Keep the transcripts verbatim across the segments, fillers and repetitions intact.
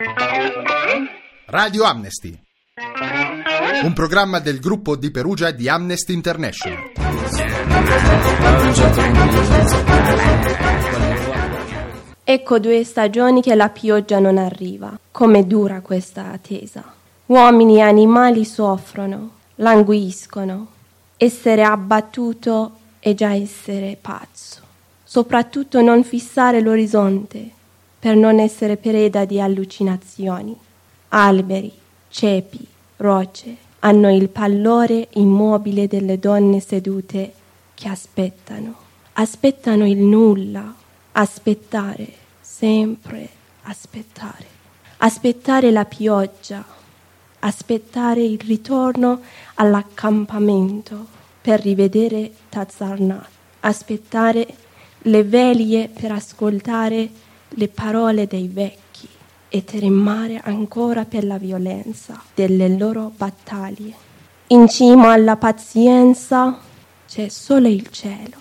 Radio Amnesty, un programma del gruppo di Perugia di Amnesty International. Ecco due stagioni che la pioggia non arriva. Come dura questa attesa. Uomini e animali soffrono, languiscono. Essere abbattuto è già essere pazzo. Soprattutto non fissare l'orizzonte per non essere preda di allucinazioni. Alberi, cepi, rocce hanno il pallore immobile delle donne sedute che aspettano. Aspettano il nulla. Aspettare, sempre aspettare. Aspettare la pioggia. Aspettare il ritorno all'accampamento per rivedere Tazarnat. Aspettare le veglie per ascoltare le parole dei vecchi e tremare ancora per la violenza delle loro battaglie. In cima alla pazienza c'è solo il cielo.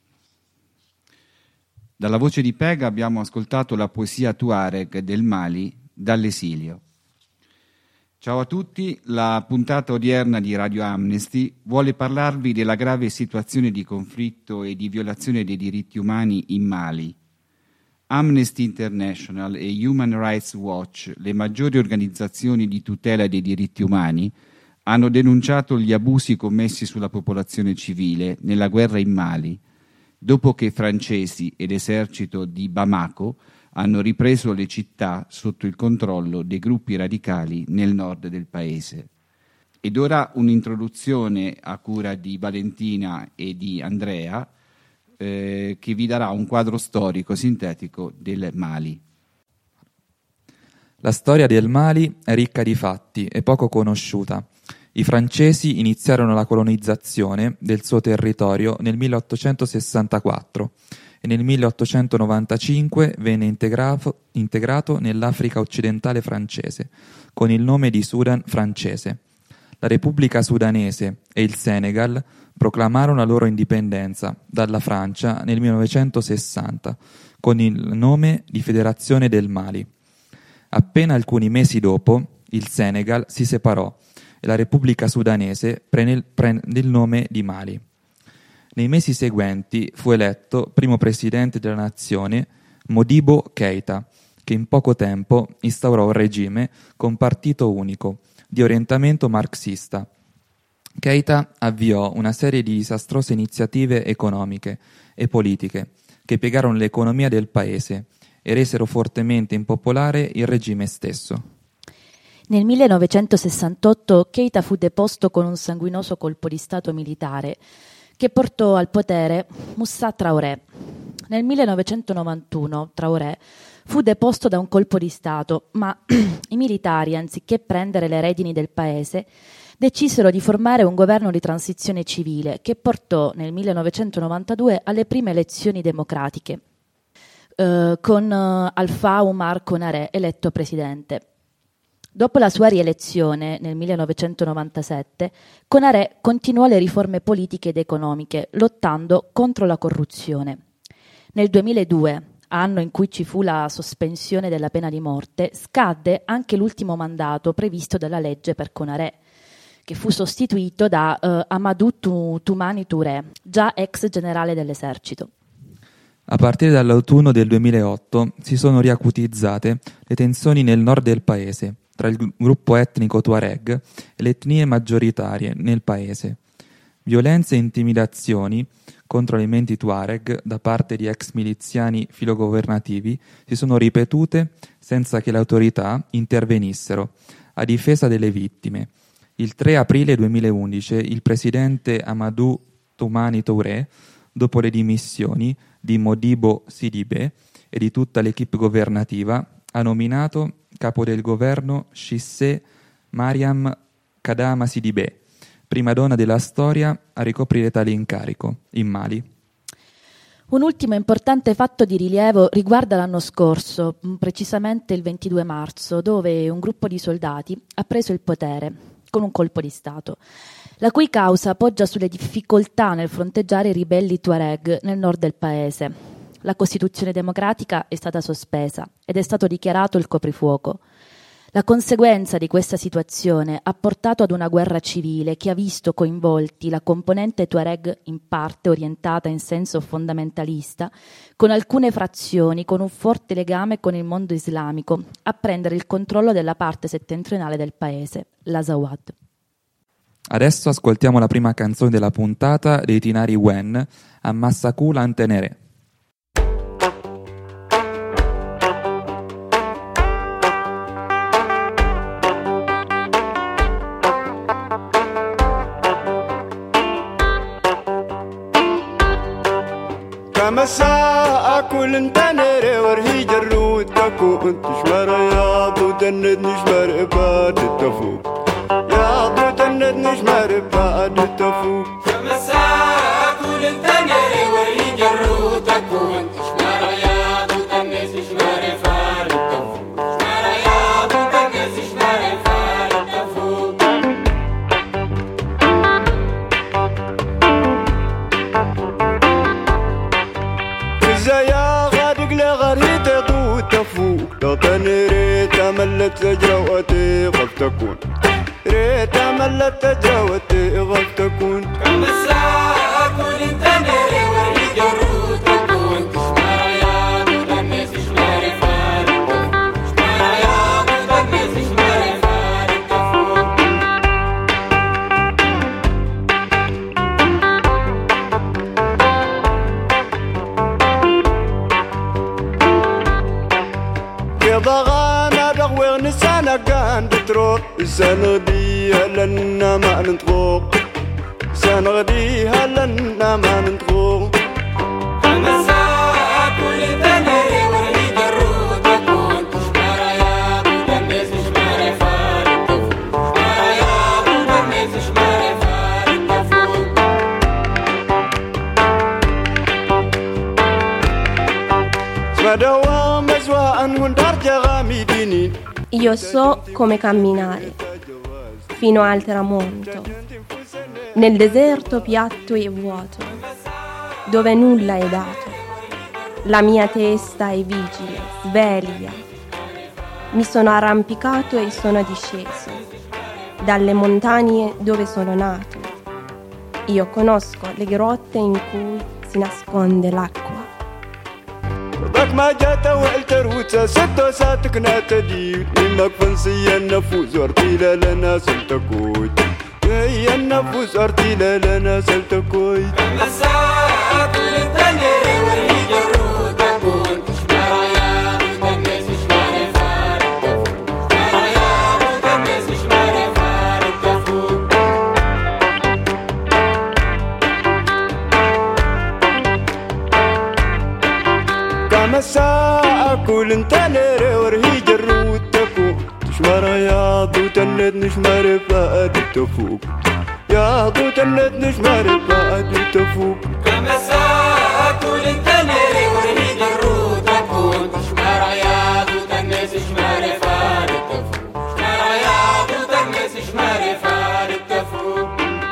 Dalla voce di Pega abbiamo ascoltato la poesia Tuareg del Mali dall'esilio. Ciao a tutti, la puntata odierna di Radio Amnesty vuole parlarvi della grave situazione di conflitto e di violazione dei diritti umani in Mali. Amnesty International e Human Rights Watch, le maggiori organizzazioni di tutela dei diritti umani, hanno denunciato gli abusi commessi sulla popolazione civile nella guerra in Mali, dopo che francesi e l'esercito di Bamako hanno ripreso le città sotto il controllo dei gruppi radicali nel nord del paese. Ed ora un'introduzione a cura di Valentina e di Andrea, eh, che vi darà un quadro storico sintetico del Mali. La storia del Mali è ricca di fatti e poco conosciuta. I francesi iniziarono la colonizzazione del suo territorio nel milleottocentosessantaquattro e nel milleottocentonovantacinque venne integrato, integrato nell'Africa occidentale francese con il nome di Sudan francese. La Repubblica Sudanese e il Senegal proclamarono la loro indipendenza dalla Francia nel millenovecentosessanta con il nome di Federazione del Mali. Appena alcuni mesi dopo, il Senegal si separò e la Repubblica Sudanese prende il nome di Mali. Nei mesi seguenti fu eletto primo presidente della nazione Modibo Keïta, che in poco tempo instaurò un regime con partito unico, di orientamento marxista. Keïta avviò una serie di disastrose iniziative economiche e politiche che piegarono l'economia del paese e resero fortemente impopolare il regime stesso. Nel millenovecentosessantotto Keïta fu deposto con un sanguinoso colpo di stato militare che portò al potere Moussa Traoré. Nel millenovecentonovantuno Traoré fu deposto da un colpo di stato, ma i militari, anziché prendere le redini del paese, decisero di formare un governo di transizione civile che portò nel millenovecentonovantadue alle prime elezioni democratiche, eh, con eh, Alpha Oumar Konaré eletto presidente. Dopo la sua rielezione nel millenovecentonovantasette, Konaré continuò le riforme politiche ed economiche, lottando contro la corruzione. Nel duemiladue, anno in cui ci fu la sospensione della pena di morte, scadde anche l'ultimo mandato previsto dalla legge per Konaré, che fu sostituito da uh, Amadou Toumani Touré, già ex generale dell'esercito. A partire dall'autunno del duemilaotto si sono riacutizzate le tensioni nel nord del paese, tra il gruppo etnico Tuareg e le etnie maggioritarie nel paese. Violenze e intimidazioni contro elementi Tuareg da parte di ex miliziani filogovernativi si sono ripetute senza che le autorità intervenissero a difesa delle vittime. Il tre aprile duemilaundici il presidente Amadou Toumani Touré, dopo le dimissioni di Modibo Sidibé e di tutta l'equipe governativa, ha nominato capo del governo Cissé Mariam Kadama Sidibé, prima donna della storia a ricoprire tale incarico in Mali. Un ultimo importante fatto di rilievo riguarda l'anno scorso, precisamente il ventidue marzo, dove un gruppo di soldati ha preso il potere con un colpo di Stato, la cui causa poggia sulle difficoltà nel fronteggiare i ribelli Tuareg nel nord del paese. La Costituzione democratica è stata sospesa ed è stato dichiarato il coprifuoco. La conseguenza di questa situazione ha portato ad una guerra civile che ha visto coinvolti la componente Tuareg in parte orientata in senso fondamentalista, con alcune frazioni con un forte legame con il mondo islamico, a prendere il controllo della parte settentrionale del paese, l'Azawad. Adesso ascoltiamo la prima canzone della puntata dei Tinari Wen, Ammassakula Antenere. مساء كل انتنري ورهي جرود تكو انت شمر يا ضو تند نشمر بعد التفوق يا ضو تند نشمر بعد التفوق مساء كل انتنري ورهي جرود تكو انت شمر يا ضو تند نشمر بعد التفوق شمر يا ضو تند نشمر بعد التفوق يا غادق لغريت ضو تفوق تطن ريت ملت تجروتي غف تكون ريت ملت تجروتي غف تكون كم الساعة كل انتنري ورهي جرود تكون شمر يا ضو تنس شمر فارق شمر يا ضو تنس شمر فارق تفوق ضغانا دغوغ نسانا كان بتروح سنغديها لنا ما ننطقوق سنغديها لنا ما ننطقوق مساء كل تنري ورهي جرود تكون شمر يا ضو تنس شمر فارق تفوق شمر يا ضو تنس شمر فارق تفوق سمدوا مزواء وندار جغامي دينين Io so come camminare fino al tramonto, nel deserto piatto e vuoto, dove nulla è dato. La mia testa è vigile, sveglia. Mi sono arrampicato e sono disceso dalle montagne dove sono nato. Io conosco le grotte in cui si nasconde l'acqua. ضاك ما جات وقلت روتا ستة ساتك ناتدي إنك فنسي النفوس ارتيلا لنا سلتكوي هي النفوس ارتيلا لنا سلتكوي مساء كل تنري ورهي جرود تكون شمر يا ضو تنس شمر فارق تفوق شمر يا ضو تنس شمر فارق تفوق مساء كل انتنري ورهي جرود تكو تشمر يا ضو تند نشمر بعد التفوق يا ضو تند نشمر بعد التفوق مساء كل تنري ورهي جرود تكون شمر يا ضو تنس شمر فارق تفوق شمر يا ضو تنس شمر فارق تفوق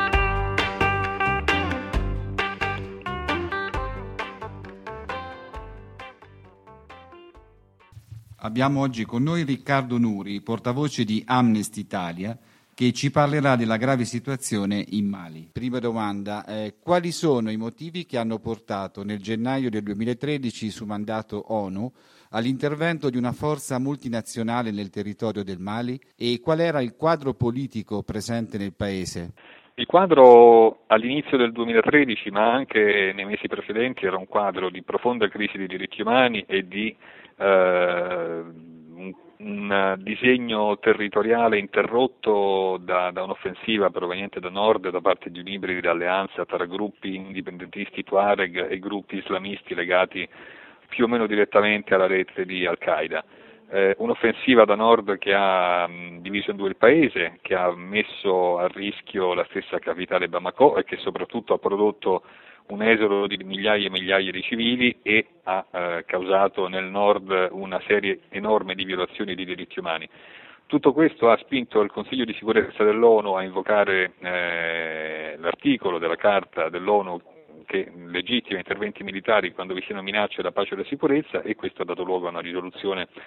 Abbiamo oggi con noi Riccardo Nuri, portavoce di Amnesty Italia, che ci parlerà della grave situazione in Mali. Prima domanda, eh, quali sono i motivi che hanno portato nel gennaio del duemilatredici su mandato ONU all'intervento di una forza multinazionale nel territorio del Mali e qual era il quadro politico presente nel paese? Il quadro all'inizio del duemilatredici, ma anche nei mesi precedenti, era un quadro di profonda crisi dei diritti umani e di eh, un, un disegno territoriale interrotto da, da un'offensiva proveniente da nord da parte di un'ibrida alleanza tra gruppi indipendentisti Tuareg e gruppi islamisti legati più o meno direttamente alla rete di Al-Qaeda. Eh, un'offensiva da nord che ha mh, diviso in due il paese, che ha messo a rischio la stessa capitale Bamako e che soprattutto ha prodotto un esodo di migliaia e migliaia di civili e ha eh, causato nel nord una serie enorme di violazioni di diritti umani. Tutto questo ha spinto il Consiglio di sicurezza dell'ONU a invocare eh, l'articolo della Carta dell'ONU che legittima interventi militari quando vi siano minacce alla pace e alla sicurezza, e questo ha dato luogo a una risoluzione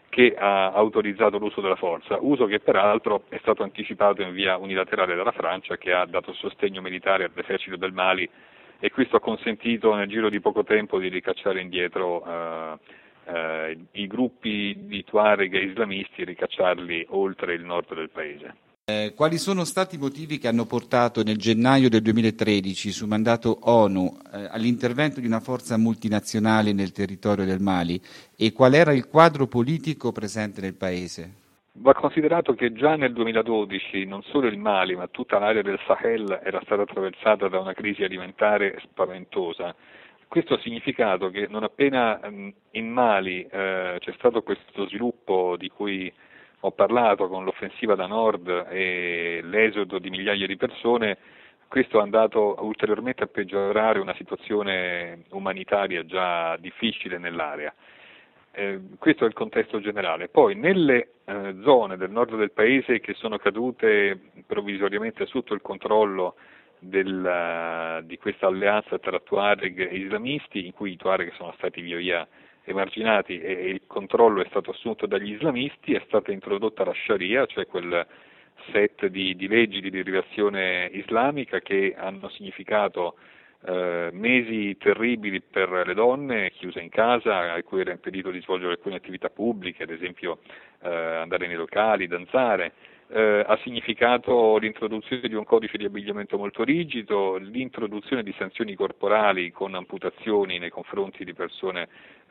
che ha autorizzato l'uso della forza, uso che peraltro è stato anticipato in via unilaterale dalla Francia, che ha dato sostegno militare all'esercito del Mali, e questo ha consentito nel giro di poco tempo di ricacciare indietro eh, eh, i gruppi di Tuareg e islamisti e ricacciarli oltre il nord del paese. Eh, quali sono stati i motivi che hanno portato nel gennaio del duemilatredici, su mandato ONU, eh, all'intervento di una forza multinazionale nel territorio del Mali, e qual era il quadro politico presente nel paese? Va considerato che già nel duemiladodici non solo il Mali, ma tutta l'area del Sahel era stata attraversata da una crisi alimentare spaventosa. Questo ha significato che non appena mh, in Mali eh, c'è stato questo sviluppo di cui ho parlato, con l'offensiva da nord e l'esodo di migliaia di persone, questo è andato ulteriormente a peggiorare una situazione umanitaria già difficile nell'area. Eh, questo è il contesto generale. Poi nelle eh, zone del nord del paese che sono cadute provvisoriamente sotto il controllo del, di questa alleanza tra Tuareg e islamisti, in cui i Tuareg sono stati via via emarginati e il controllo è stato assunto dagli islamisti, è stata introdotta la Sharia, cioè quel set di, di leggi di derivazione islamica che hanno significato eh, mesi terribili per le donne chiuse in casa, a cui era impedito di svolgere alcune attività pubbliche, ad esempio eh, andare nei locali, danzare. Eh, ha significato l'introduzione di un codice di abbigliamento molto rigido, l'introduzione di sanzioni corporali con amputazioni nei confronti di persone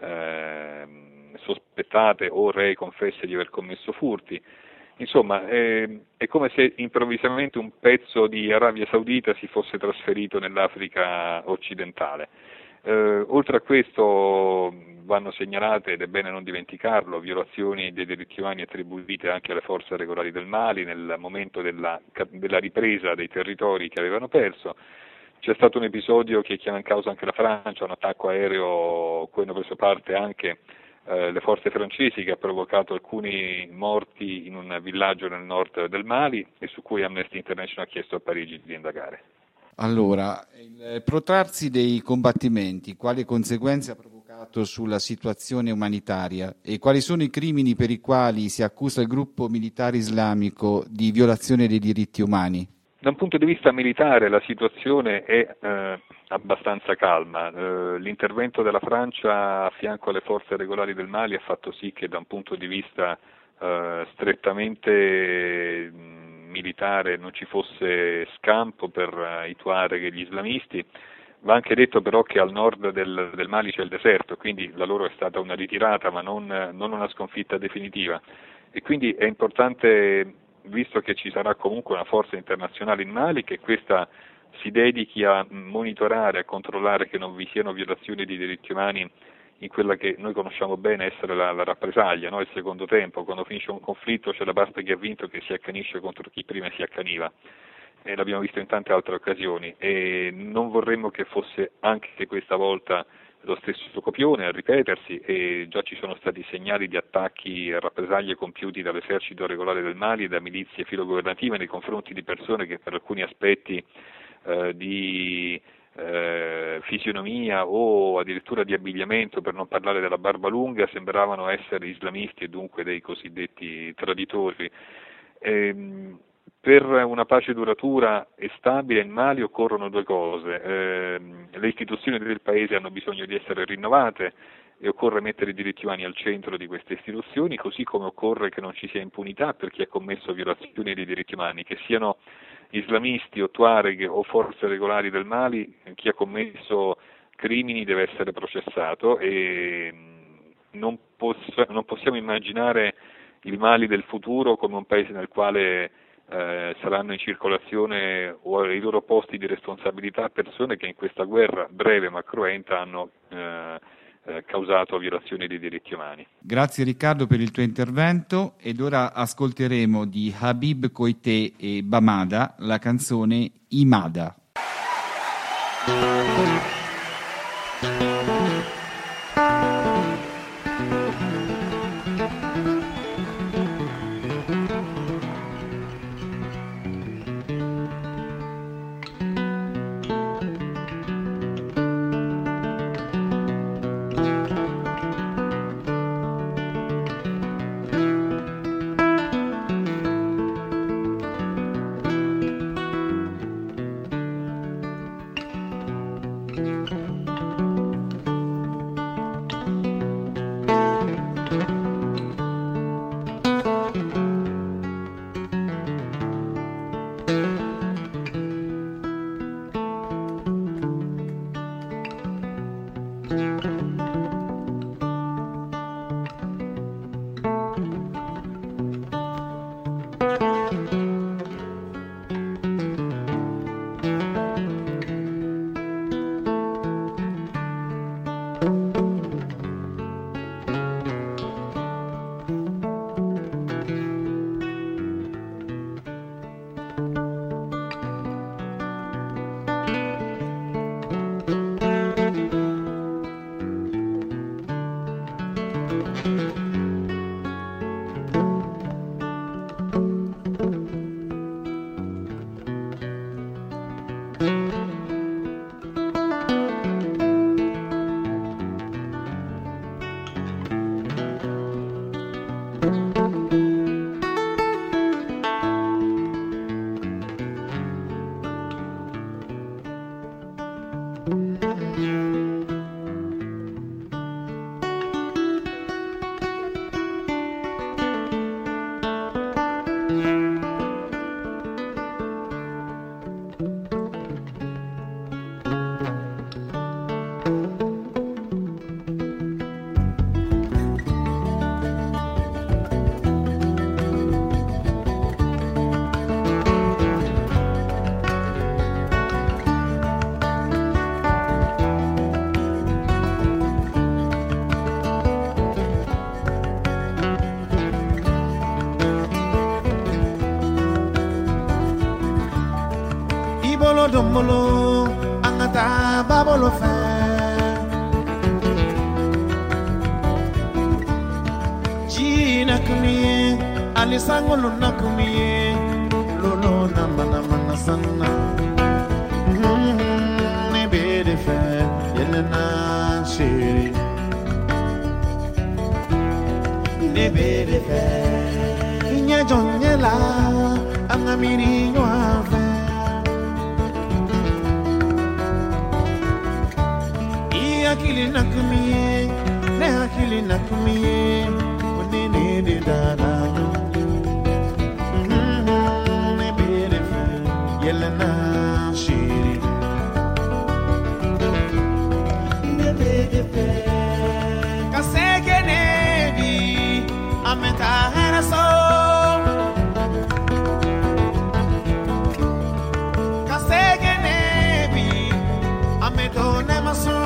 eh, sospettate o rei confesse di aver commesso furti. Insomma, eh, è come se improvvisamente un pezzo di Arabia Saudita si fosse trasferito nell'Africa occidentale. Eh, oltre a questo vanno segnalate, ed è bene non dimenticarlo, violazioni dei diritti umani attribuite anche alle forze regolari del Mali nel momento della, della ripresa dei territori che avevano perso. C'è stato un episodio che chiama in causa anche la Francia, un attacco aereo a cui hanno preso parte anche eh, le forze francesi, che ha provocato alcuni morti in un villaggio nel nord del Mali e su cui Amnesty International ha chiesto a Parigi di indagare. Allora, il protrarsi dei combattimenti, quali conseguenze ha provocato sulla situazione umanitaria e quali sono i crimini per i quali si accusa il gruppo militare islamico di violazione dei diritti umani? Da un punto di vista militare la situazione è eh, abbastanza calma. Eh, l'intervento della Francia a fianco alle forze regolari del Mali ha fatto sì che da un punto di vista eh, strettamente mh, militare non ci fosse scampo per uh, i Tuareg e gli islamisti. Va anche detto però che al nord del, del Mali c'è il deserto, quindi la loro è stata una ritirata ma non, non una sconfitta definitiva, e quindi è importante, visto che ci sarà comunque una forza internazionale in Mali, che questa si dedichi a monitorare, a controllare che non vi siano violazioni di diritti umani in quella che noi conosciamo bene essere la, la rappresaglia, no? Il secondo tempo. Quando finisce un conflitto c'è la parte che ha vinto che si accanisce contro chi prima si accaniva, e l'abbiamo visto in tante altre occasioni, e non vorremmo che fosse anche questa volta lo stesso copione a ripetersi, e già ci sono stati segnali di attacchi e rappresaglie compiuti dall'esercito regolare del Mali e da milizie filogovernative nei confronti di persone che per alcuni aspetti eh, di Eh, fisionomia o addirittura di abbigliamento, per non parlare della barba lunga, sembravano essere islamisti e dunque dei cosiddetti traditori. Eh, per una pace duratura e stabile in Mali occorrono due cose: eh, le istituzioni del paese hanno bisogno di essere rinnovate e occorre mettere i diritti umani al centro di queste istituzioni, così come occorre che non ci sia impunità per chi ha commesso violazioni dei diritti umani, che siano islamisti o Tuareg o forze regolari del Mali. Chi ha commesso crimini deve essere processato, e non, poss- non possiamo immaginare il Mali del futuro come un paese nel quale eh, saranno in circolazione o ai loro posti di responsabilità persone che in questa guerra breve ma cruenta hanno eh, eh, causato violazioni dei diritti umani. Grazie Riccardo per il tuo intervento, ed ora ascolteremo di Habib Koité e Bamada la canzone Imada. Dombolo, angata babolo fa. Jina kumie, alisango luna kumie, lolo nama nama nasana. Ne bede fa, yelena shiri. Ne bede fa, inya jonyela, angamiri nywa. Akili nakumie, ne akili nakumie, one ne de dala. Ne bere fe, yelena shiri. Ne bere fe, kaseke ne di, ameta hera so. Kaseke ne bi, ameto ne maso.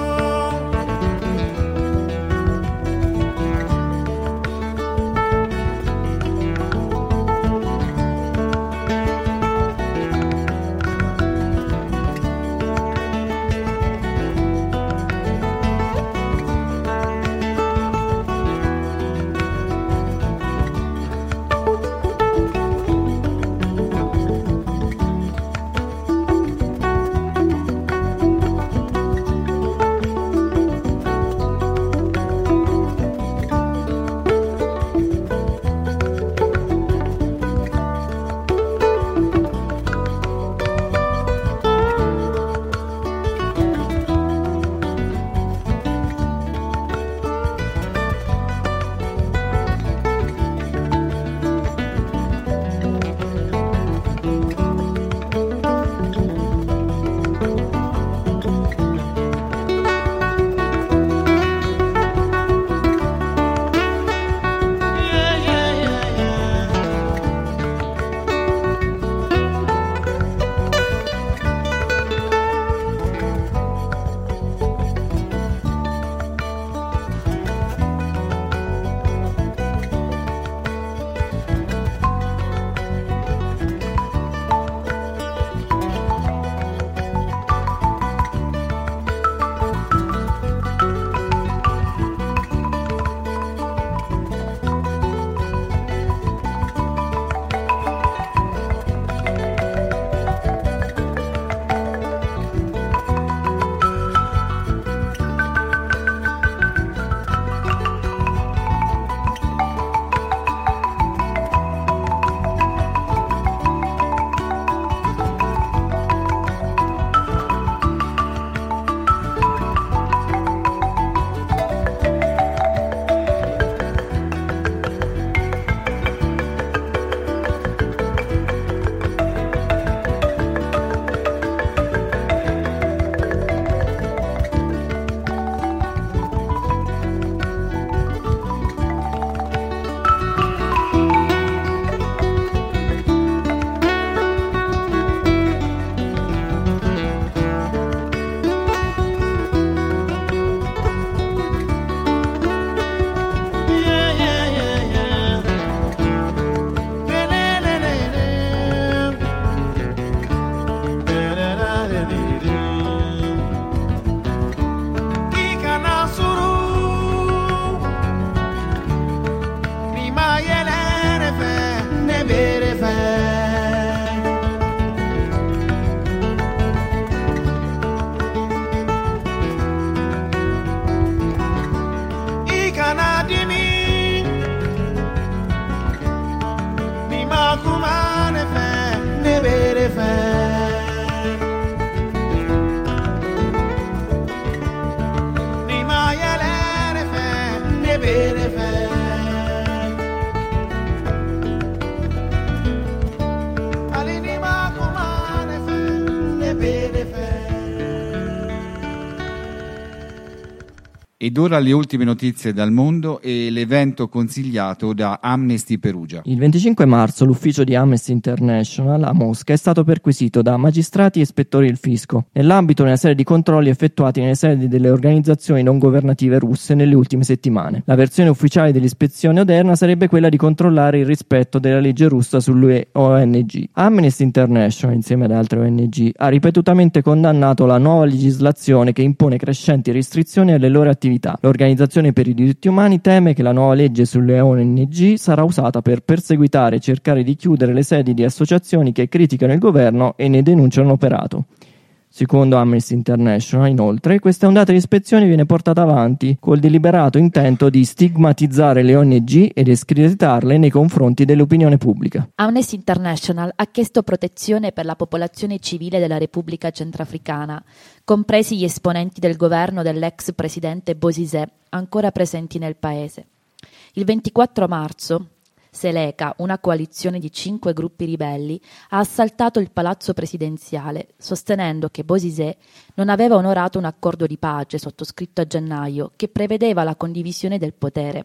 Ed ora le ultime notizie dal mondo e l'evento consigliato da Amnesty Perugia. Il venticinque marzo l'ufficio di Amnesty International a Mosca è stato perquisito da magistrati e ispettori del fisco, nell'ambito di una serie di controlli effettuati nelle sedi delle organizzazioni non governative russe nelle ultime settimane. La versione ufficiale dell'ispezione odierna sarebbe quella di controllare il rispetto della legge russa sulle O N G. Amnesty International, insieme ad altre O N G, ha ripetutamente condannato la nuova legislazione che impone crescenti restrizioni alle loro attività. L'Organizzazione per i diritti umani teme che la nuova legge sulle O N G sarà usata per perseguitare e cercare di chiudere le sedi di associazioni che criticano il governo e ne denunciano l'operato. Secondo Amnesty International, inoltre, questa ondata di ispezioni viene portata avanti col deliberato intento di stigmatizzare le O N G ed escreditarle nei confronti dell'opinione pubblica. Amnesty International ha chiesto protezione per la popolazione civile della Repubblica Centrafricana, compresi gli esponenti del governo dell'ex presidente Bozizé, ancora presenti nel paese. Il ventiquattro marzo, Seleka, una coalizione di cinque gruppi ribelli, ha assaltato il palazzo presidenziale, sostenendo che Bozizé non aveva onorato un accordo di pace sottoscritto a gennaio che prevedeva la condivisione del potere.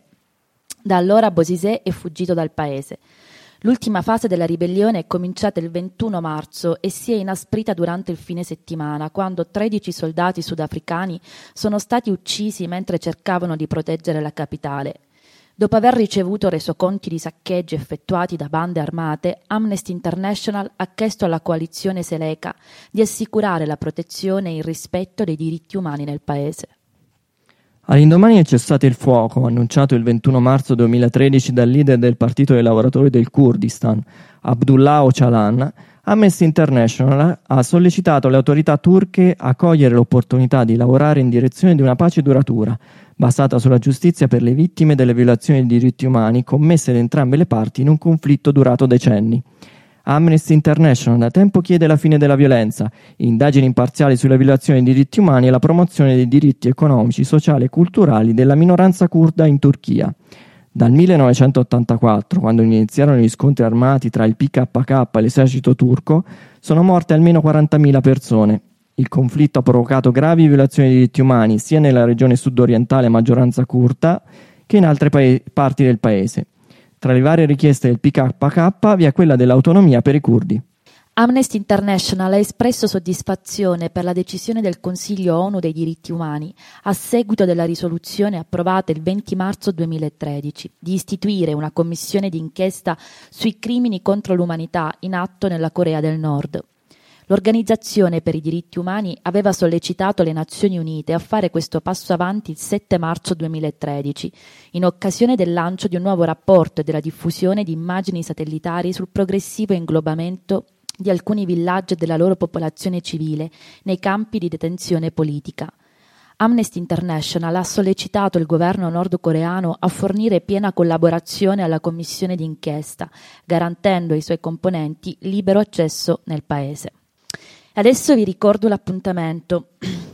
Da allora Bozizé è fuggito dal paese. L'ultima fase della ribellione è cominciata il ventuno marzo e si è inasprita durante il fine settimana, quando tredici soldati sudafricani sono stati uccisi mentre cercavano di proteggere la capitale. Dopo aver ricevuto resoconti di saccheggi effettuati da bande armate, Amnesty International ha chiesto alla coalizione Seleka di assicurare la protezione e il rispetto dei diritti umani nel paese. All'indomani del cessate il fuoco, annunciato il ventuno marzo duemilatredici dal leader del Partito dei Lavoratori del Kurdistan, Abdullah Öcalan, Amnesty International ha sollecitato le autorità turche a cogliere l'opportunità di lavorare in direzione di una pace duratura, basata sulla giustizia per le vittime delle violazioni dei diritti umani commesse da entrambe le parti in un conflitto durato decenni. Amnesty International da tempo chiede la fine della violenza, indagini imparziali sulle violazioni dei diritti umani e la promozione dei diritti economici, sociali e culturali della minoranza curda in Turchia. Dal millenovecentottantaquattro, quando iniziarono gli scontri armati tra il P K K e l'esercito turco, sono morte almeno quarantamila persone. Il conflitto ha provocato gravi violazioni dei diritti umani sia nella regione sudorientale a maggioranza curda che in altre pa- parti del paese. Tra le varie richieste del P K K vi è quella dell'autonomia per i curdi. Amnesty International ha espresso soddisfazione per la decisione del Consiglio ONU dei diritti umani, a seguito della risoluzione approvata il venti marzo duemilatredici, di istituire una commissione d'inchiesta sui crimini contro l'umanità in atto nella Corea del Nord. L'Organizzazione per i diritti umani aveva sollecitato le Nazioni Unite a fare questo passo avanti il sette marzo duemilatredici, in occasione del lancio di un nuovo rapporto e della diffusione di immagini satellitari sul progressivo inglobamento di alcuni villaggi della loro popolazione civile nei campi di detenzione politica. Amnesty International ha sollecitato il governo nordcoreano a fornire piena collaborazione alla commissione d'inchiesta, garantendo ai suoi componenti libero accesso nel paese. Adesso vi ricordo l'appuntamento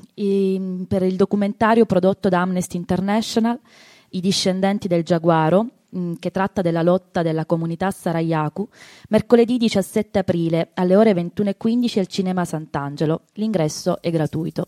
per il documentario prodotto da Amnesty International, I discendenti del giaguaro, che tratta della lotta della comunità Sarayaku, mercoledì diciassette aprile alle ore ventuno e quindici al Cinema Sant'Angelo. L'ingresso è gratuito.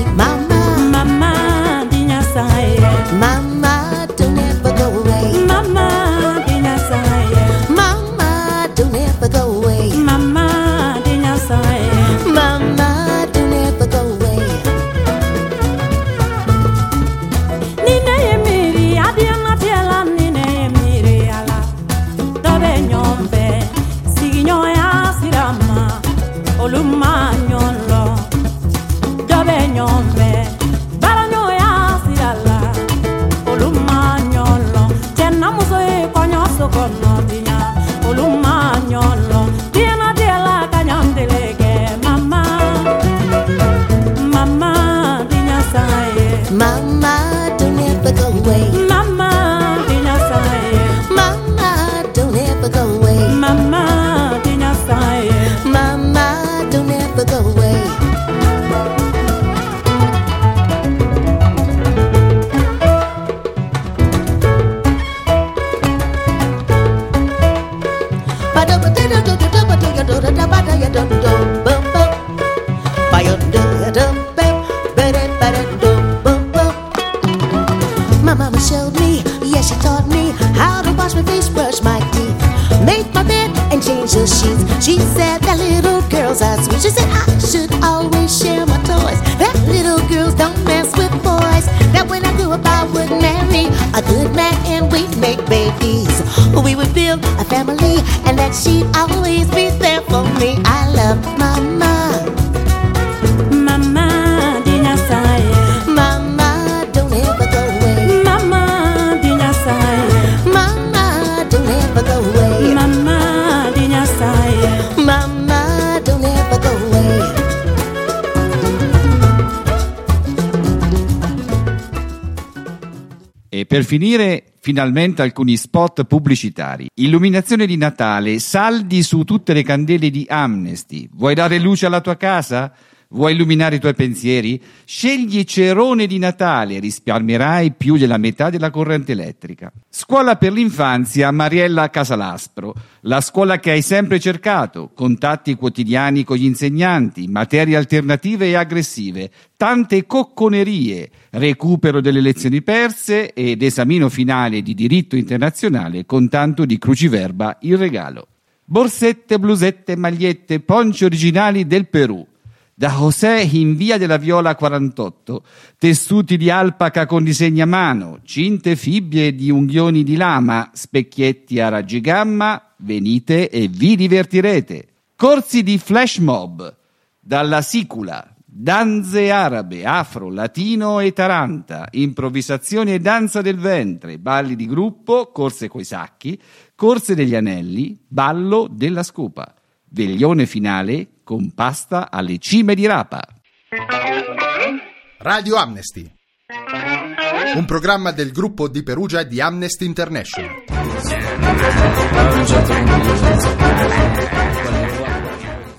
Mama, don't ever go away. Mama, olumagnolo dove nyombe baranyo ya silala olumagnolo tenna muso e konyoso kono dinya olumagnolo tiena dela kanyondelege mama mama dinya sae Mama, don't ever go away. mama dinya sae Mama, don't ever go away. mama dinya sae Mama, don't ever go away. My mama showed me, yes, she taught me how to wash my face, brush my teeth, make my bed and change the sheets. She said that little girls are sweet. She said I should always share my toys, that little girls don't mess with boys, that when I grew up I would marry a good man and we'd make babies. We would build a family and that she'd always be there for me. I love mama. mama dinya sae Mama, don't ever go away. mama dinya sae Mama, don't ever go away. mama dinya sae Mama, don't ever go away. E per finire, finalmente alcuni spot pubblicitari. Illuminazione di Natale, saldi su tutte le candele di Amnesty. Vuoi dare luce alla tua casa? Vuoi illuminare i tuoi pensieri? Scegli Cerone di Natale, risparmierai più della metà della corrente elettrica. Scuola per l'infanzia Mariella Casalaspro, la scuola che hai sempre cercato, contatti quotidiani con gli insegnanti, materie alternative e aggressive, tante cocconerie, recupero delle lezioni perse ed esamino finale di diritto internazionale con tanto di cruciverba in regalo. Borsette, blusette, magliette, ponci originali del Perù. Da José in via della Viola quarantotto, tessuti di alpaca con disegni a mano, cinte fibbie di unghioni di lama, specchietti a raggi gamma, venite e vi divertirete. Corsi di flash mob, dalla sicula, danze arabe, afro, latino e taranta, improvvisazione e danza del ventre, balli di gruppo, corse coi sacchi, corse degli anelli, ballo della scopa, veglione finale con pasta alle cime di rapa. Radio Amnesty, un programma del gruppo di Perugia di Amnesty International.